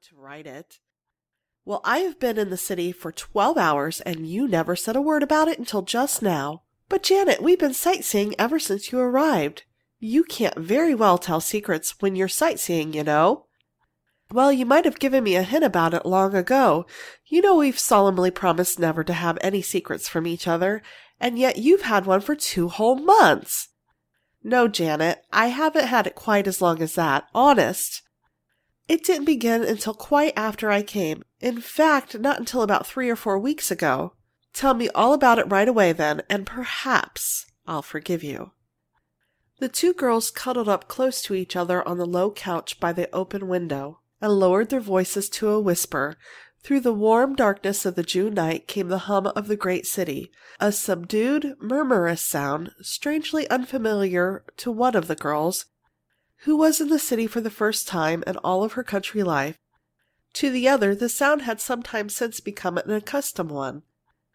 to write it. Well, I have been in the city for 12 hours, and you never said a word about it until just now. But, Janet, we've been sightseeing ever since you arrived. You can't very well tell secrets when you're sightseeing, you know. Well, you might have given me a hint about it long ago. You know we've solemnly promised never to have any secrets from each other, and yet you've had one for 2 whole months. No, Janet, I haven't had it quite as long as that, honest. It didn't begin until quite after I came. In fact, not until about 3 or 4 weeks ago. Tell me all about it right away, then, and perhaps I'll forgive you. The 2 girls cuddled up close to each other on the low couch by the open window, and lowered their voices to a whisper. Through the warm darkness of the June night came the hum of the great city, a subdued, murmurous sound, strangely unfamiliar to one of the girls, who was in the city for the first time in all of her country life. To the other, the sound had some time since become an accustomed one.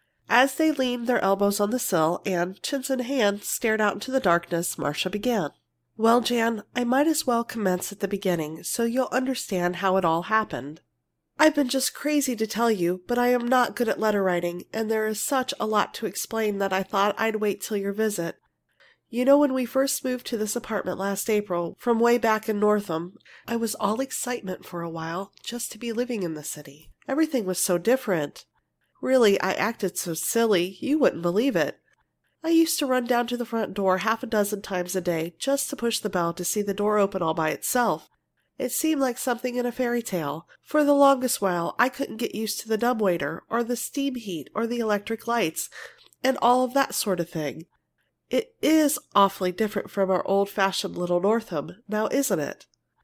As they leaned their elbows on the sill and, chins in hand, stared out into the darkness, Marcia began. Well, Jan, I might as well commence at the beginning, so you'll understand how it all happened. I've been just crazy to tell you, but I am not good at letter writing, and there is such a lot to explain that I thought I'd wait till your visit. You know, when we first moved to this apartment last April, from way back in Northam, I was all excitement for a while, just to be living in the city. Everything was so different. Really, I acted so silly, you wouldn't believe it. I used to run down to the front door 6 times a day, just to push the bell to see the door open all by itself. It seemed like something in a fairy tale. For the longest while, I couldn't get used to the dumbwaiter, or the steam heat, or the electric lights, and all of that sort of thing. It is awfully different from our old-fashioned little Northam, now isn't it?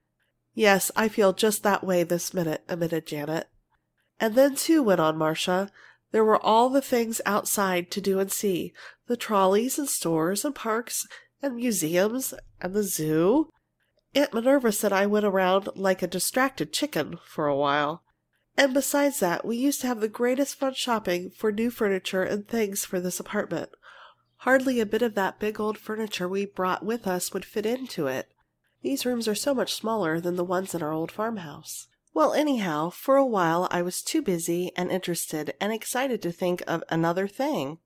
Yes, I feel just that way this minute, admitted Janet. And then, too, went on Marcia, there were all the things outside to do and see, the trolleys and stores and parks and museums and the zoo. Aunt Minerva said I went around like a distracted chicken for a while. And besides that, we used to have the greatest fun shopping for new furniture and things for this apartment. Hardly a bit of that big old furniture we brought with us would fit into it. These rooms are so much smaller than the ones in our old farmhouse. Well, anyhow, for a while I was too busy and interested and excited to think of another thing.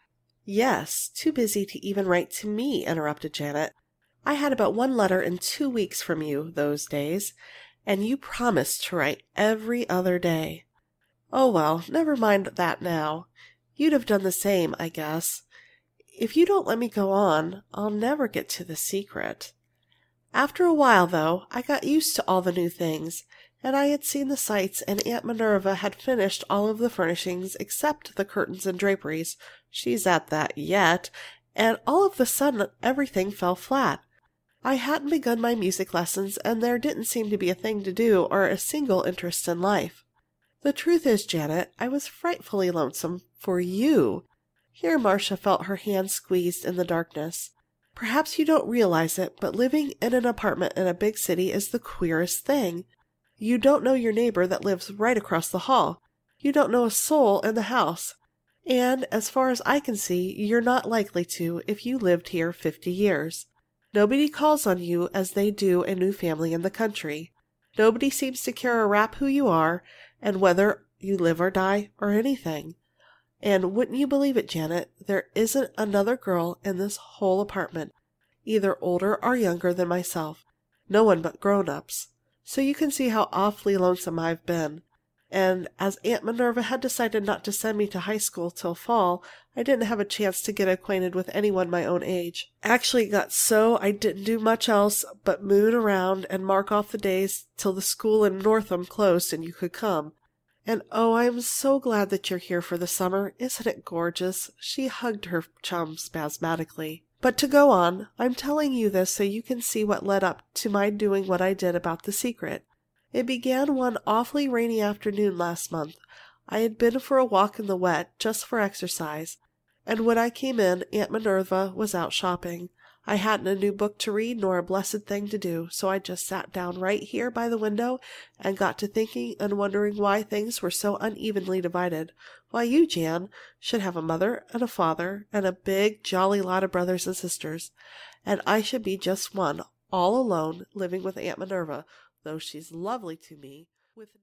Yes, too busy to even write to me, interrupted Janet. I had about 1 letter in 2 weeks from you those days, and you promised to write every other day. Oh, well, never mind that now. You'd have done the same, I guess. If you don't let me go on, I'll never get to the secret. After a while, though, I got used to all the new things, and I had seen the sights, and Aunt Minerva had finished all of the furnishings except the curtains and draperies. She's at that yet, and all of a sudden everything fell flat. I hadn't begun my music lessons, and there didn't seem to be a thing to do or a single interest in life. The truth is, Janet, I was frightfully lonesome for you. Here Marcia felt her hand squeezed in the darkness. Perhaps you don't realize it, but living in an apartment in a big city is the queerest thing. You don't know your neighbor that lives right across the hall. You don't know a soul in the house. And, as far as I can see, you're not likely to if you lived here 50 years. Nobody calls on you as they do a new family in the country. Nobody seems to care a rap who you are, and whether you live or die, or anything. And wouldn't you believe it, Janet, there isn't another girl in this whole apartment, either older or younger than myself. No one but grown-ups. So you can see how awfully lonesome I've been. And as Aunt Minerva had decided not to send me to high school till fall, I didn't have a chance to get acquainted with anyone my own age. Actually, it got so I didn't do much else but moon around and mark off the days till the school in Northam closed and you could come. And oh, I am so glad that you're here for the summer. Isn't it gorgeous? She hugged her chum spasmodically. But to go on, I'm telling you this so you can see what led up to my doing what I did about the secret. It began one awfully rainy afternoon last month. I had been for a walk in the wet, just for exercise, and when I came in, Aunt Minerva was out shopping. I hadn't a new book to read nor a blessed thing to do, so I just sat down right here by the window and got to thinking and wondering why things were so unevenly divided. Why you, Jan, should have a mother and a father and a big, jolly lot of brothers and sisters, and I should be just one, all alone, living with Aunt Minerva, though she's lovely to me, with